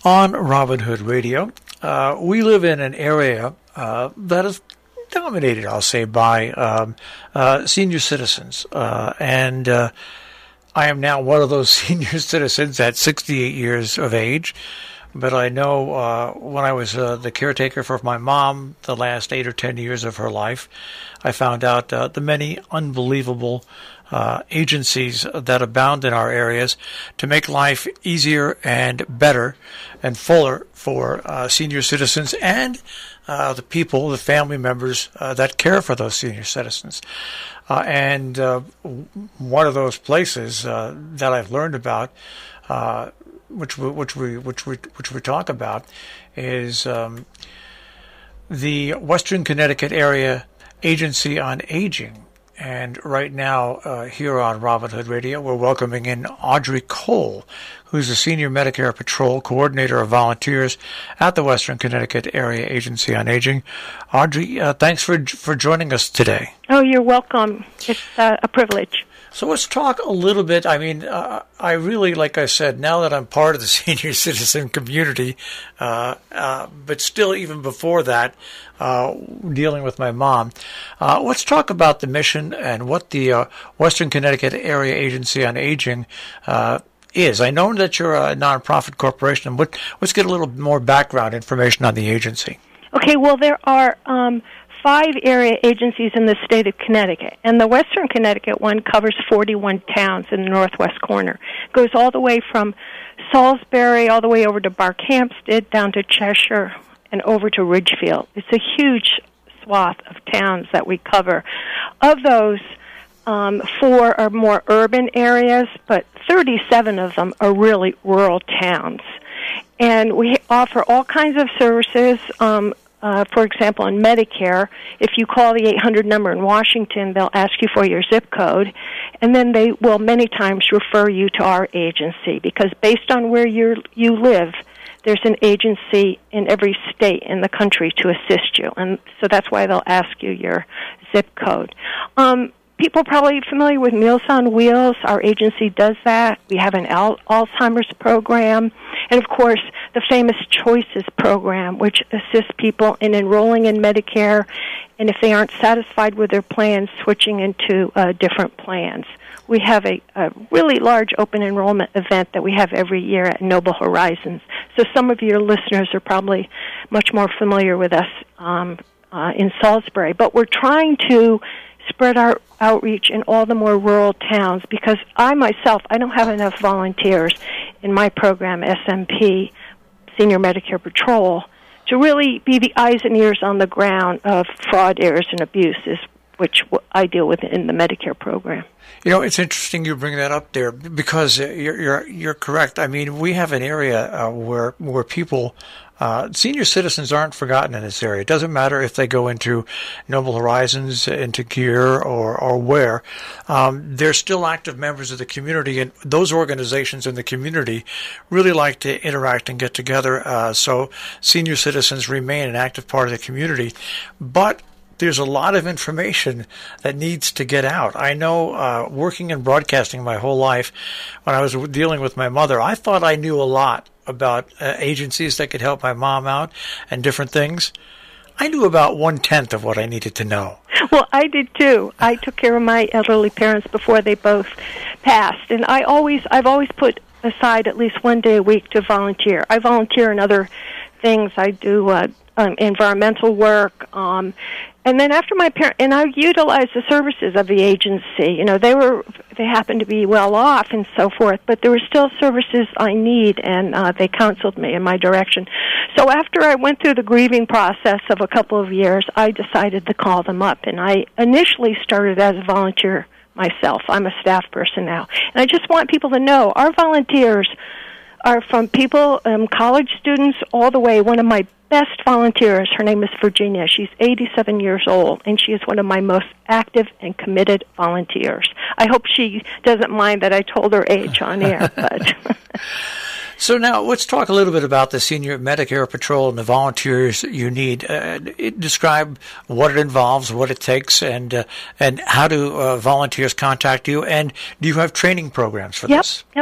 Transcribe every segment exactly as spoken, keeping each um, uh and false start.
on Robin Hood Radio. Uh, we live in an area uh, that is dominated, I'll say, by um, uh, senior citizens. Uh, and uh, I am now one of those senior citizens at sixty-eight years of age. But I know uh, when I was uh, the caretaker for my mom the last eight or ten years of her life, I found out uh, the many unbelievable uh, agencies that abound in our areas to make life easier and better and fuller for uh, senior citizens and uh, the people, the family members uh, that care for those senior citizens. Uh, and uh, one of those places uh, that I've learned about, uh, which we, which we which we which we talk about, is um, the Western Connecticut Area Agency on Aging. And right now, uh, here on Robin Hood Radio, we're welcoming in Audrey Cole, who's the Senior Medicare Patrol Coordinator of Volunteers at the Western Connecticut Area Agency on Aging. Audrey, uh, thanks for for joining us today. Oh, you're welcome. It's uh, a privilege. So let's talk a little bit. I mean, uh, I really, like I said, now that I'm part of the senior citizen community, uh, uh, but still even before that, uh, dealing with my mom, uh, let's talk about the mission and what the uh, Western Connecticut Area Agency on Aging uh, is. I know that you're a nonprofit corporation, but let's get a little more background information on the agency. Okay, well, there are um, five area agencies in the state of Connecticut, and the Western Connecticut one covers forty-one towns in the northwest corner. It goes all the way from Salisbury, all the way over to Barkhamsted, down to Cheshire, and over to Ridgefield. It's a huge swath of towns that we cover. Of those, um, four are more urban areas, but thirty-seven of them are really rural towns. And we offer all kinds of services. Um, Uh, for example, in Medicare, if you call the eight hundred number in Washington, they'll ask you for your zip code, and then they will many times refer you to our agency, because based on where you you live, there's an agency in every state in the country to assist you, and so that's why they'll ask you your zip code. Um, people are probably familiar with Meals on Wheels. Our agency does that. We have an Al- Alzheimer's program. And, of course, the famous Choices program, which assists people in enrolling in Medicare, and if they aren't satisfied with their plans, switching into uh, different plans. We have a, a really large open enrollment event that we have every year at Noble Horizons. So some of your listeners are probably much more familiar with us um, uh, in Salisbury. But we're trying to spread our outreach in all the more rural towns, because I myself, I don't have enough volunteers in my program, S M P, Senior Medicare Patrol, to really be the eyes and ears on the ground of fraud, errors, and abuses, which I deal with in the Medicare program. You know, it's interesting you bring that up there, because you're you're, you're correct. I mean, we have an area uh, where where people, uh, senior citizens aren't forgotten in this area. It doesn't matter if they go into Noble Horizons, into Gear, or or where. Um, they're still active members of the community, and those organizations in the community really like to interact and get together. Uh, so senior citizens remain an active part of the community, but there's a lot of information that needs to get out. I know, uh, working in broadcasting my whole life, when I was dealing with my mother, I thought I knew a lot about uh, agencies that could help my mom out and different things. I knew about one-tenth of what I needed to know. Well, I did too. I took care of my elderly parents before they both passed, and I always, I've always put aside at least one day a week to volunteer. I volunteer in other things. I do uh, um, environmental work, um, and then after my parents, and I utilized the services of the agency. You know, they were, they happened to be well off and so forth, but there were still services I need, and uh, they counseled me in my direction. So after I went through the grieving process of a couple of years, I decided to call them up, and I initially started as a volunteer myself. I'm a staff person now, and I just want people to know our volunteers are from people, um, college students, all the way. One of my best volunteers, her name is Virginia. She's eighty-seven years old, and she is one of my most active and committed volunteers. I hope she doesn't mind that I told her age on air. But So now let's talk a little bit about the Senior Medicare Patrol and the volunteers you need. Uh, describe what it involves, what it takes, and uh, and how do uh, volunteers contact you, and do you have training programs for yep, this? Yep.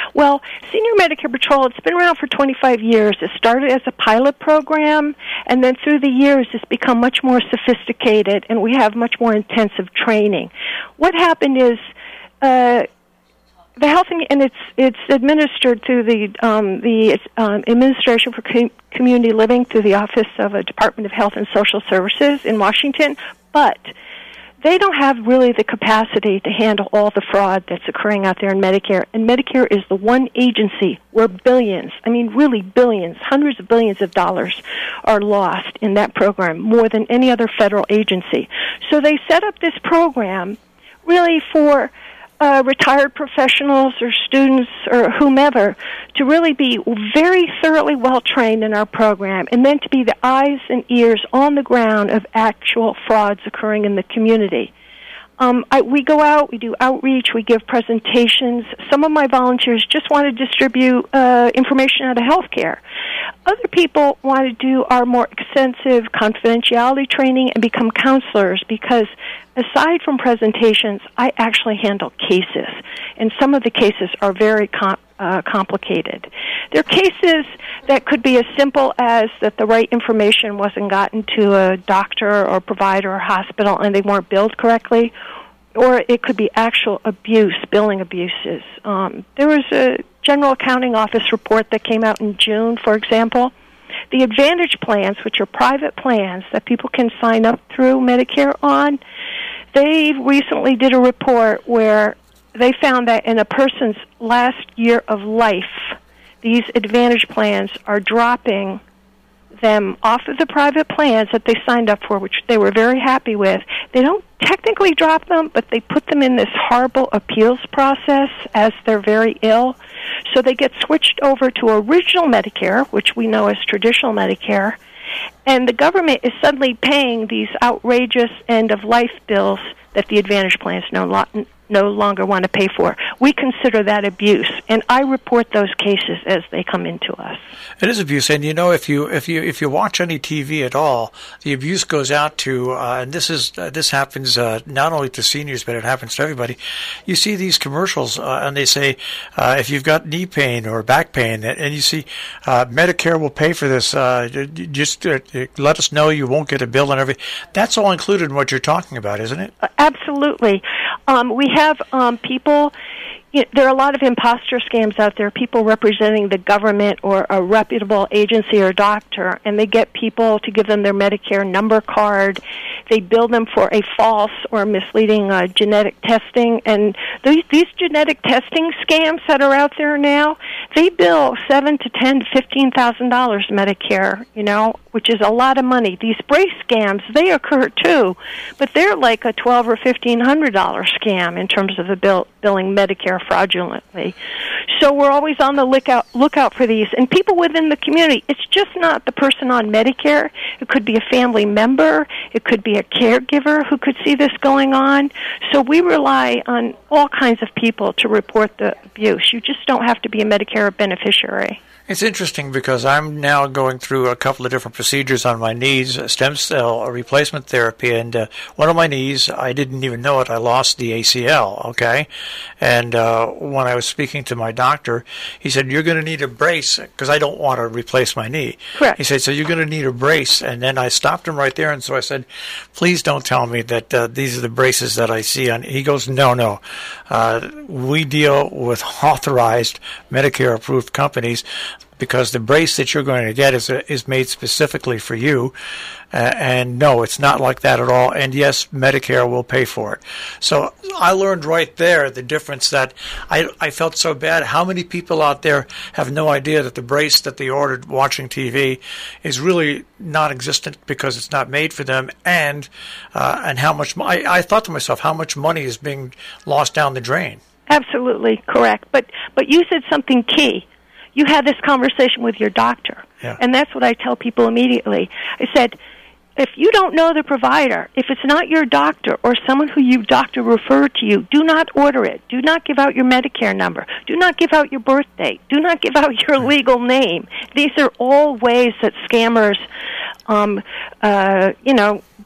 Well, Senior Medicare Patrol, it's been around for twenty-five years. It started as a pilot program, and then through the years it's become much more sophisticated, and we have much more intensive training. What happened is uh, the health, and it's it's administered through the um, the um, Administration for Com- Community Living through the Office of the Department of Health and Social Services in Washington, but they don't have really the capacity to handle all the fraud that's occurring out there in Medicare. And Medicare is the one agency where billions, I mean really billions, hundreds of billions of dollars are lost in that program, more than any other federal agency. So they set up this program really for uh, retired professionals or students or whomever to really be very thoroughly well-trained in our program, and then to be the eyes and ears on the ground of actual frauds occurring in the community. Um, I, we go out, we do outreach, we give presentations. Some of my volunteers just want to distribute uh, information out of healthcare. Other people want to do our more extensive confidentiality training and become counselors, because aside from presentations, I actually handle cases, and some of the cases are very com- uh, complicated. There are cases that could be as simple as that the right information wasn't gotten to a doctor or provider or hospital and they weren't billed correctly, or it could be actual abuse, billing abuses. Um, there was a General Accounting Office report that came out in June, for example. The Advantage plans, which are private plans that people can sign up through Medicare on, they recently did a report where they found that in a person's last year of life, these Advantage plans are dropping them off of the private plans that they signed up for, which they were very happy with. They don't technically drop them, but they put them in this horrible appeals process as they're very ill. So they get switched over to original Medicare, which we know as traditional Medicare, and the government is suddenly paying these outrageous end-of-life bills that the Advantage plans no, lo- no longer want to pay for. We consider that abuse, and I report those cases as they come into us. It is abuse, and you know, if you if you if you watch any T V at all, the abuse goes out to, uh, and this is uh, this happens uh, not only to seniors, but it happens to everybody. You see these commercials, uh, and they say uh, if you've got knee pain or back pain, and you see uh, Medicare will pay for this. Uh, just uh, let us know, you won't get a bill and everything. That's all included in what you're talking about, isn't it? Uh, absolutely. Um, we have um, people. You know, there are a lot of imposter scams out there, people representing the government or a reputable agency or doctor, and they get people to give them their Medicare number card. They bill them for a false or misleading uh, genetic testing. And these, these genetic testing scams that are out there now, they bill seven to ten to fifteen thousand dollars Medicare, you know, which is a lot of money. These brace scams, they occur too, but they're like a twelve or fifteen hundred dollar scam in terms of the bill, billing Medicare fraudulently. So we're always on the lookout lookout for these. And people within the community, it's just not the person on Medicare. It could be a family member. It could be a caregiver who could see this going on. So we rely on all kinds of people to report the abuse. You just don't have to be a Medicare beneficiary. It's interesting because I'm now going through a couple of different procedures on my knees, stem cell replacement therapy, and uh, one of my knees, I didn't even know it, I lost the A C L, okay? And uh, when I was speaking to my doctor, he said, you're going to need a brace, because I don't want to replace my knee. Correct. He said, so you're going to need a brace, and then I stopped him right there, and so I said, please don't tell me that uh, these are the braces that I see on. He goes, no, no. Uh, we deal with authorized Medicare-approved companies, because the brace that you're going to get is is made specifically for you. Uh, and no, it's not like that at all. And yes, Medicare will pay for it. So I learned right there the difference that I, I felt so bad. How many people out there have no idea that the brace that they ordered watching T V is really non-existent because it's not made for them, and uh, and how much, I, I thought to myself, how much money is being lost down the drain? Absolutely correct. But but you said something key. You had this conversation with your doctor. Yeah. And that's what I tell people immediately. I said, if you don't know the provider, if it's not your doctor or someone who your doctor referred to you, do not order it. Do not give out your Medicare number. Do not give out your birth date. Do not give out your legal name. These are all ways that scammers, um, uh, you know,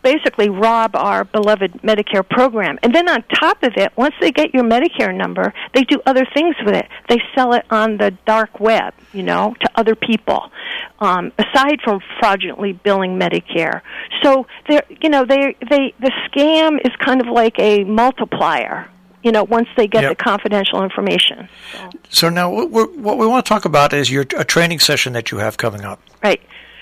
basically rob our beloved Medicare program. And then on top of it, once they get your Medicare number, they do other things with it. They sell it on the dark web, you know, to other people, um, aside from fraudulently billing Medicare. So, they're, you know, they they the scam is kind of like a multiplier, you know, once they get yep. the confidential information. So, so now what, we're, what we want to talk about is your a training session that you have coming up. Right.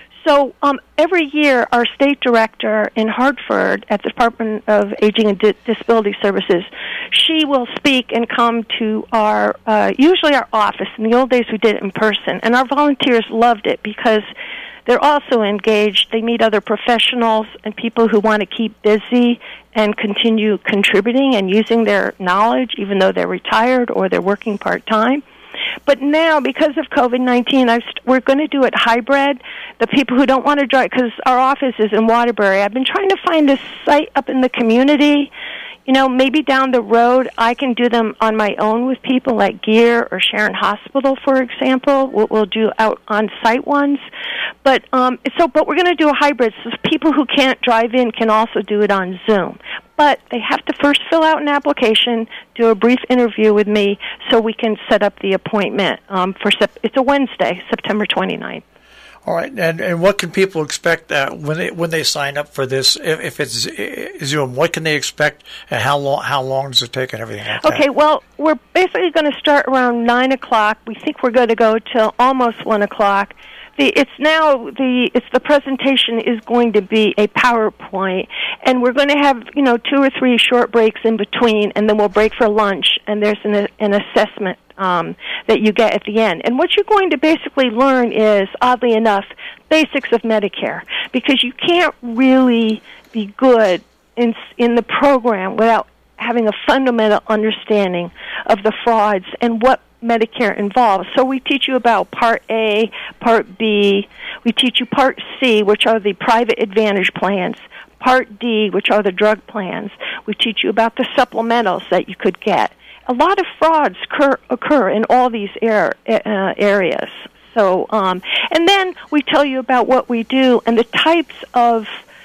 So um, every year, our state director in Hartford at the Department of Aging and Di- Disability Services, she will speak and come to our, uh, usually our office. In the old days, we did it in person, and our volunteers loved it because they're also engaged. They meet other professionals and people who want to keep busy and continue contributing and using their knowledge, even though they're retired or they're working part-time. But now, because of COVID nineteen, I've st- we're going to do it hybrid. The people who don't want to drive, because our office is in Waterbury, I've been trying to find a site up in the community. You know, maybe down the road I can do them on my own with people like Gear or Sharon Hospital, for example. We'll, we'll do out on-site ones. But um, so, but we're going to do a hybrid, so people who can't drive in can also do it on Zoom. But they have to first fill out an application, do a brief interview with me, so we can set up the appointment um, for sep- it's a Wednesday, September twenty-ninth. All right, and and what can people expect uh, when they when they sign up for this? If, if it's Zoom, what can they expect, and how long how long does it take, and everything like that? Okay, well, we're basically going to start around nine o'clock. We think we're going to go till almost one o'clock. The, it's now the it's the presentation is going to be a PowerPoint, and we're going to have you know two or three short breaks in between, and then we'll break for lunch. And there's an an assessment um, that you get at the end. And what you're going to basically learn is, oddly enough, basics of Medicare, because you can't really be good in in the program without having a fundamental understanding of the frauds and what Medicare involves. So we teach you about Part A, Part B. We teach you Part C, which are the private advantage plans. Part D, which are the drug plans. We teach you about the supplementals that you could get. A lot of frauds occur, occur in all these er, uh, areas. So, um, and then we tell you about what we do and the types of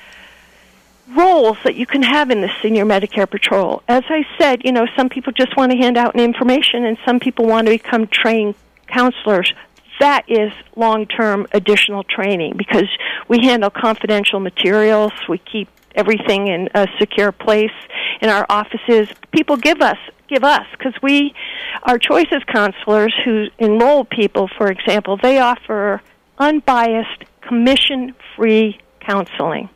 roles that you can have in the Senior Medicare Patrol. As I said, you know, some people just want to hand out information and some people want to become trained counselors. That is long-term additional training because we handle confidential materials. We keep everything in a secure place in our offices. People give us, give us, because we, our Choices counselors who enroll people, for example, they offer unbiased, commission-free counseling.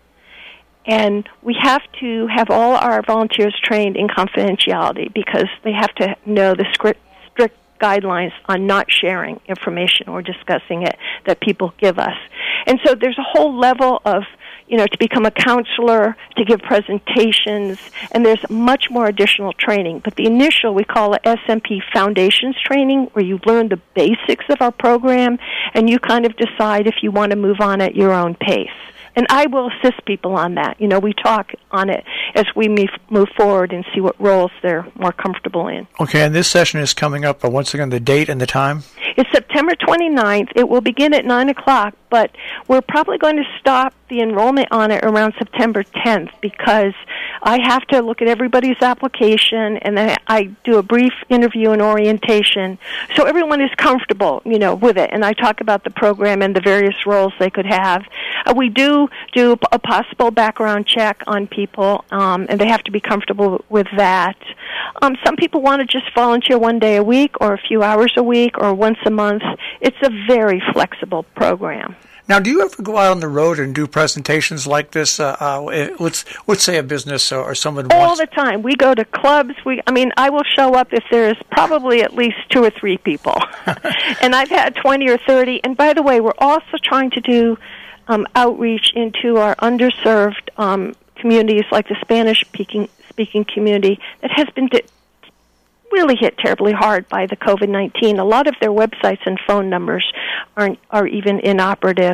And we have to have all our volunteers trained in confidentiality because they have to know the strict, strict guidelines on not sharing information or discussing it that people give us. And so there's a whole level of, you know, to become a counselor, to give presentations, and there's much more additional training. But the initial, we call it S M P Foundations training, where you learn the basics of our program, and you kind of decide if you want to move on at your own pace. And I will assist people on that. You know, we talk on it as we move forward and see what roles they're more comfortable in. Okay, and this session is coming up, but once again, the date and the time? It's September twenty-ninth. It will begin at nine o'clock, but we're probably going to stop the enrollment on it around September tenth because I have to look at everybody's application, and then I do a brief interview and orientation so everyone is comfortable, you know, with it. And I talk about the program and the various roles they could have. Uh, we do do a possible background check on people, um, and they have to be comfortable with that. Um, some people want to just volunteer one day a week or a few hours a week or once a month. It's a very flexible program. Now, do you ever go out on the road and do presentations like this? Uh, uh, let's let's say a business or, or someone all wants... the time. We go to clubs. We, I mean, I will show up if there's probably at least two or three people, and I've had twenty or thirty. And by the way, we're also trying to do um, outreach into our underserved um, communities, like the Spanish-speaking speaking community that has been di- really hit terribly hard by the COVID nineteen. A lot of their websites and phone numbers aren't are even inoperative.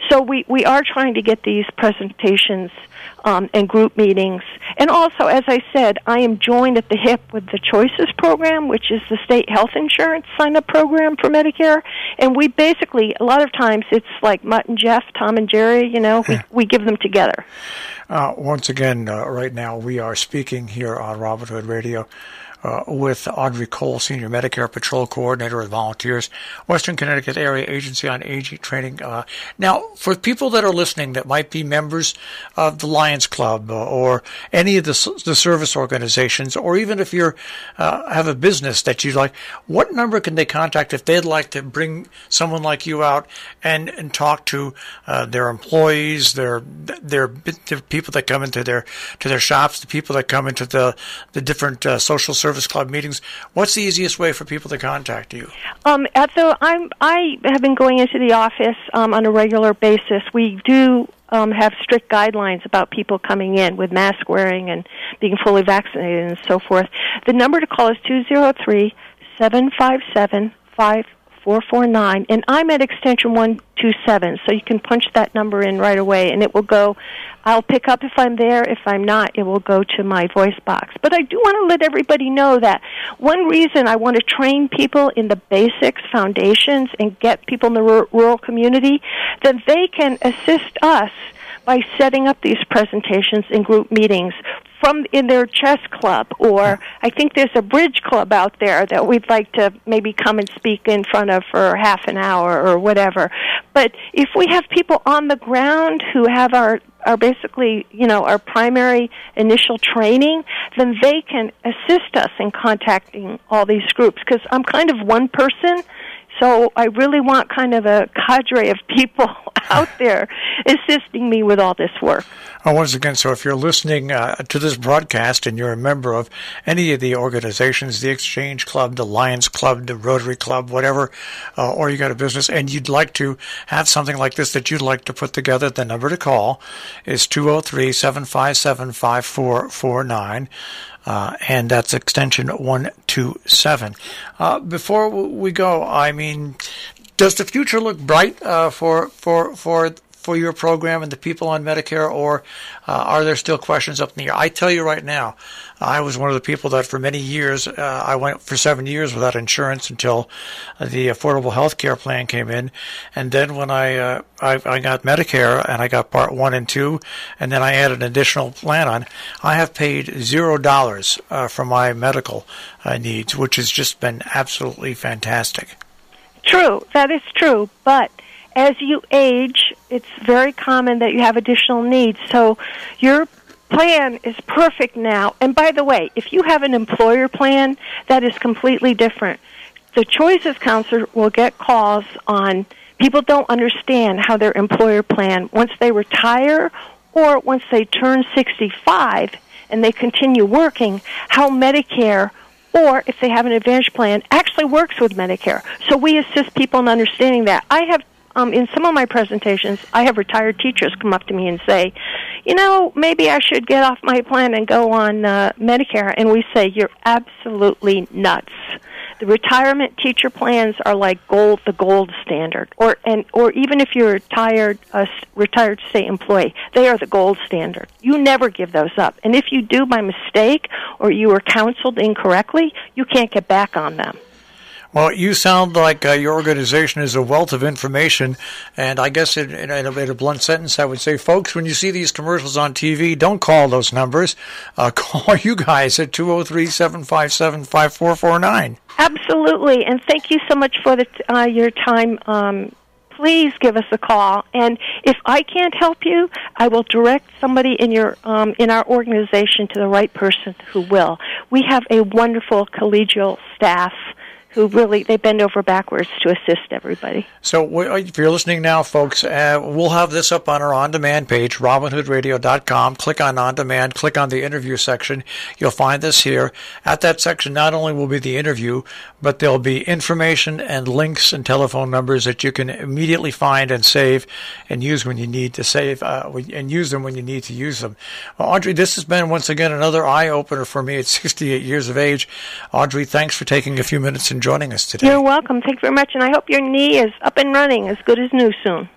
So we, we are trying to get these presentations um, and group meetings. And also, as I said, I am joined at the hip with the Choices program, which is the state health insurance sign-up program for Medicare. And we basically, a lot of times, it's like Mutt and Jeff, Tom and Jerry, you know, we, we give them together. Uh, once again, uh, right now, we are speaking here on Robin Hood Radio Uh, with Audrey Cole, Senior Medicare Patrol Coordinator with Volunteers, Western Connecticut Area Agency on Aging Training. Uh, now, for people that are listening that might be members of the Lions Club uh, or any of the, the service organizations, or even if you uh, have a business that you like, what number can they contact if they'd like to bring someone like you out and, and talk to uh, their employees, their, their their people that come into their to their shops, the people that come into the the different uh, social service Service Club meetings? What's the easiest way for people to contact you? Um, at the, I'm, I have been going into the office um, on a regular basis. We do um, have strict guidelines about people coming in with mask wearing and being fully vaccinated and so forth. The number to call is two oh three, seven five seven, five four four nine, and I'm at extension one two seven, so you can punch that number in right away, and it will go. I'll pick up if I'm there. If I'm not, it will go to my voice box. But I do want to let everybody know that one reason I want to train people in the basics, foundations, and get people in the r- rural community, that they can assist us by setting up these presentations in group meetings from in their chess club, or I think there's a bridge club out there that we'd like to maybe come and speak in front of for half an hour or whatever. But if we have people on the ground who have our are basically, you know, our primary initial training, then they can assist us in contacting all these groups, because I'm kind of one person. So I really want kind of a cadre of people out there assisting me with all this work. Oh, once again, so if you're listening uh, to this broadcast and you're a member of any of the organizations, the Exchange Club, the Lions Club, the Rotary Club, whatever, uh, or you got a business and you'd like to have something like this that you'd like to put together, the number to call is two oh three, seven five seven, five four four nine. Uh, and that's extension one two seven. Uh, before we go, I mean, does the future look bright uh, for for for for your program and the people on Medicare, or uh, are there still questions up in the air? I tell you right now, I was one of the people that for many years, uh, I went for seven years without insurance until the Affordable Health Care Plan came in. And then when I, uh, I, I got Medicare and I got Part one and two, and then I added an additional plan on, I have paid zero dollars uh, for my medical uh, needs, which has just been absolutely fantastic. True, that is true, but as you age, it's very common that you have additional needs. So your plan is perfect now. And by the way, if you have an employer plan, that is completely different. The Choices Counselor will get calls on people don't understand how their employer plan, once they retire or once they turn sixty-five and they continue working, how Medicare, or if they have an Advantage plan, actually works with Medicare. So we assist people in understanding that. I have Um, in some of my presentations, I have retired teachers come up to me and say, you know, maybe I should get off my plan and go on uh, Medicare. And we say, you're absolutely nuts. The retirement teacher plans are like gold, the gold standard. Or and or even if you're a retired, uh, retired state employee, they are the gold standard. You never give those up. And if you do by mistake or you were counseled incorrectly, you can't get back on them. Well, you sound like uh, your organization is a wealth of information, and I guess in, in, a, in a blunt sentence, I would say, folks, when you see these commercials on T V, don't call those numbers. Uh, call you guys at two oh three, seven five seven, five four four nine. Absolutely, and thank you so much for the, uh, your time. Um, please give us a call, and if I can't help you, I will direct somebody in your um, in our organization to the right person who will. We have a wonderful collegial staff who really, they bend over backwards to assist everybody. So if you're listening now, folks, uh, we'll have this up on our on-demand page, robin hood radio dot com. Click on on-demand, click on the interview section. You'll find this here. At that section, not only will be the interview, but there'll be information and links and telephone numbers that you can immediately find and save and use when you need to save, uh, and use them when you need to use them. Well, Audrey, this has been, once again, another eye-opener for me at sixty-eight years of age. Audrey, thanks for taking a few minutes and joining us today. You're welcome. Thank you very much, and I hope your knee is up and running as good as new soon.